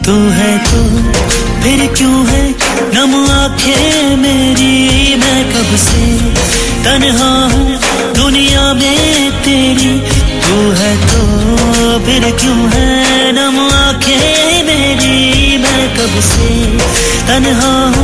तू है तो फिर क्यों है नम आंखें मेरी, मैं कब से तन्हा हूँ दुनिया में तेरी। तू है तो फिर क्यों है नम आंखें मेरी, मैं कब से तन्हा हूँ